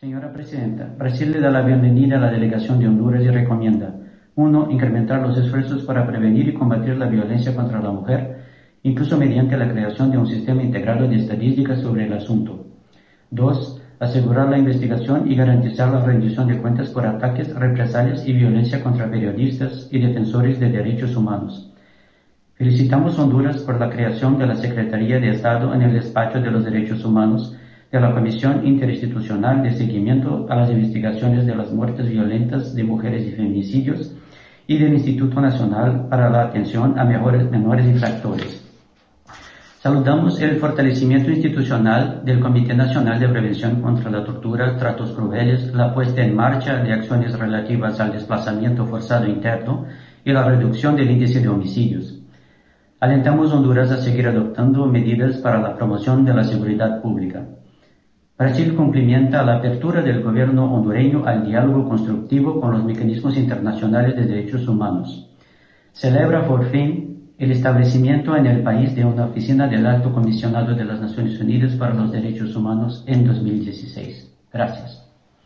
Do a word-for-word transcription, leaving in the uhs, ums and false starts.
Señora Presidenta, Brasil le da la bienvenida a la delegación de Honduras y recomienda: uno. Incrementar los esfuerzos para prevenir y combatir la violencia contra la mujer, incluso mediante la creación de un sistema integrado de estadísticas sobre el asunto. dos. Asegurar la investigación y garantizar la rendición de cuentas por ataques, represalias y violencia contra periodistas y defensores de derechos humanos. Felicitamos a Honduras por la creación de la Secretaría de Estado en el Despacho de los Derechos Humanos de la Comisión Interinstitucional de Seguimiento a las Investigaciones de las Muertes Violentas de Mujeres y Feminicidios y del Instituto Nacional para la Atención a Mejores, Menores Infractores. Saludamos el fortalecimiento institucional del Comité Nacional de Prevención contra la Tortura, Tratos Crueles, la puesta en marcha de acciones relativas al desplazamiento forzado interno y la reducción del índice de homicidios. Alentamos a Honduras a seguir adoptando medidas para la promoción de la seguridad pública. Brasil cumplimenta la apertura del gobierno hondureño al diálogo constructivo con los mecanismos internacionales de derechos humanos. Celebra por fin el establecimiento en el país de una oficina del Alto Comisionado de las Naciones Unidas para los Derechos Humanos en dos mil dieciséis. Gracias.